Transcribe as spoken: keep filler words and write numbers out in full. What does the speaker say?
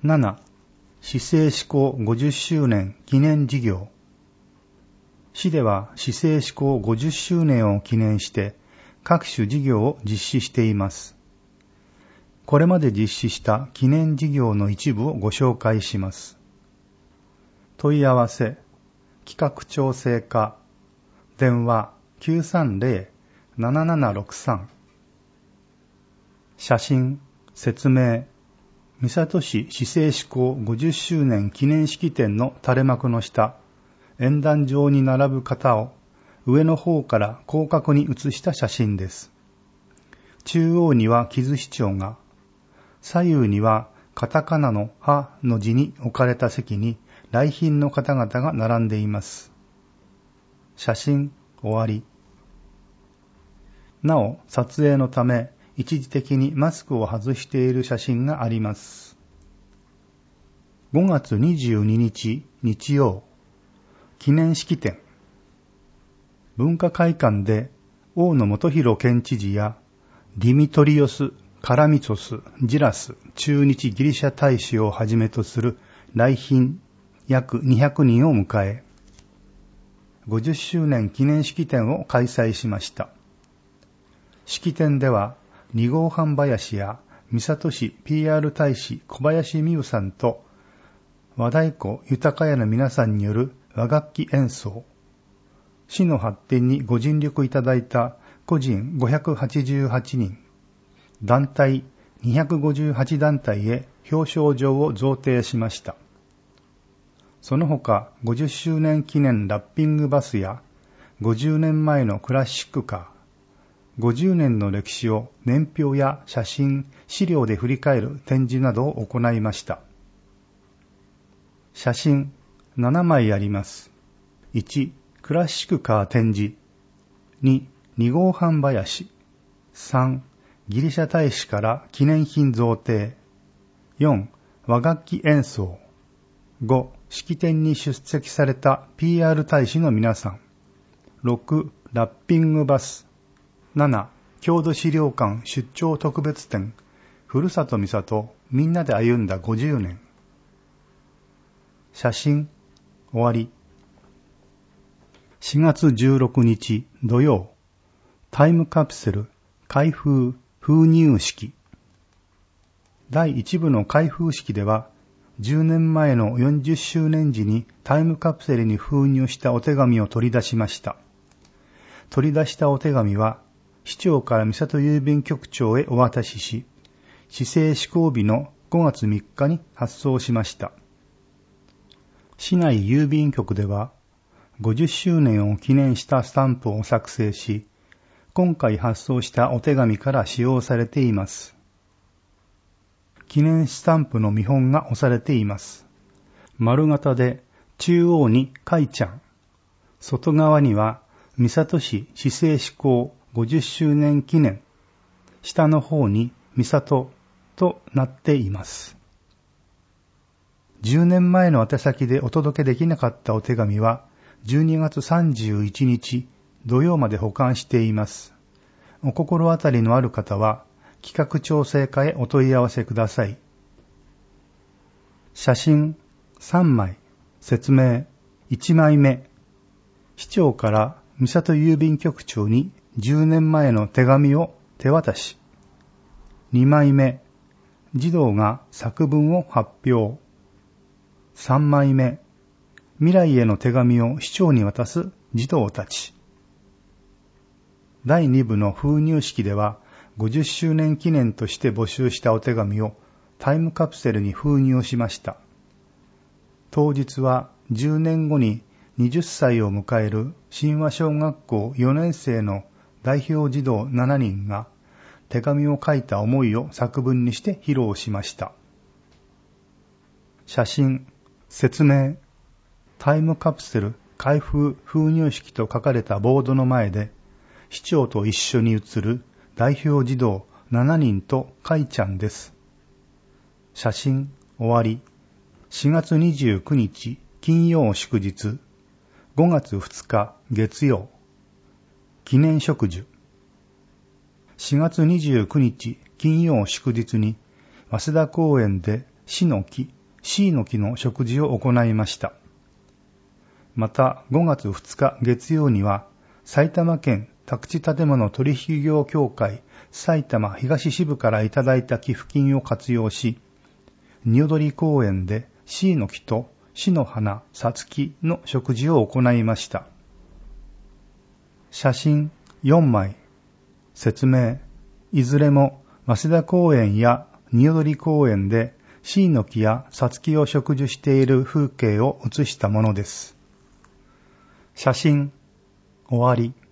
なな. 市政施行ごじゅっしゅうねん記念事業。市では市政施行ごじゅっしゅうねんを記念して各種事業を実施しています。これまで実施した記念事業の一部をご紹介します。問い合わせ、企画調整課、電話 きゅうさんゼロ ななななろくさん。写真、説明、三郷市市政施行ごじゅっしゅうねん記念式典の垂れ幕の下、演壇上に並ぶ方を上の方から広角に写した写真です。中央には木津市長が、左右にはカタカナのハの字に置かれた席に来賓の方々が並んでいます。写真終わり。なお、撮影のため一時的にマスクを外している写真があります。ごがつにじゅうににち日曜、記念式典。文化会館で大野元弘県知事やディミトリオス・カラミツォス・ジラス駐日ギリシャ大使をはじめとする来賓約にひゃくにんを迎え、ごじゅっしゅうねん記念式典を開催しました。式典では、に号半林や三郷市 ピーアール 大使小林美優さんと和太鼓豊屋の皆さんによる和楽器演奏、市の発展にご尽力いただいた個人ごひゃくはちじゅうはちにん、団体にひゃくごじゅうはちだんたいへ表彰状を贈呈しました。その他ごじゅっしゅうねん記念ラッピングバスやごじゅうねんまえのクラシックカー、ごじゅうねんの歴史を年表や写真、資料で振り返る展示などを行いました。写真ななまいあります。いち. クラシックカー展示。に. に号半林。さん. ギリシャ大使から記念品贈呈。よん. 和楽器演奏。ご. 式典に出席された ピーアール 大使の皆さん。ろく. ラッピングバス。なな. 郷土資料館出張特別展。ふるさと三郷みんなで歩んだごじゅうねん。写真終わり。しがつじゅうろくにち土曜、タイムカプセル開封封入式。だいいち部の開封式では、じゅうねんまえのよんじゅっしゅうねん時にタイムカプセルに封入したお手紙を取り出しました。取り出したお手紙は、市長から三郷郵便局長へお渡しし、市政施行日のごがつみっかに発送しました。市内郵便局では、ごじゅっしゅうねんを記念したスタンプを作成し、今回発送したお手紙から使用されています。記念スタンプの見本が押されています。丸型で中央にかいちゃん、外側には三郷市市政施行ごじゅっしゅうねん記念、下の方に三郷となっています。じゅうねんまえの宛先でお届けできなかったお手紙はじゅうにがつさんじゅういちにち土曜まで保管しています。お心当たりのある方は企画調整課へお問い合わせください。写真さんまい、説明いちまいめ。市長から三郷郵便局長にじゅうねんまえの手紙を手渡し。にまいめ。児童が作文を発表。さんまいめ。未来への手紙を市長に渡す児童たち。だいに部の封入式では、ごじゅっしゅうねん記念として募集したお手紙をタイムカプセルに封入しました。当日はじゅうねんごにはたちを迎える新和小学校よねんせいの代表児童しちにんが手紙を書いた思いを作文にして披露しました。写真、説明、タイムカプセル開封封入式と書かれたボードの前で、市長と一緒に写る代表児童しちにんとかいちゃんです。写真終わり。しがつにじゅうくにち金曜祝日、ごがつふつか月曜、記念植樹。しがつにじゅうくにち金曜祝日に早稲田公園でシの木、シイの木の植樹を行いました。またごがつふつか月曜には、埼玉県宅地建物取引業協会埼玉東支部からいただいた寄付金を活用し、におどり公園でシイの木とシの花、サツキの植樹を行いました。写真よんまい。説明。いずれも早稲田公園やにおどり公園でシイの木やサツキを植樹している風景を写したものです。写真終わり。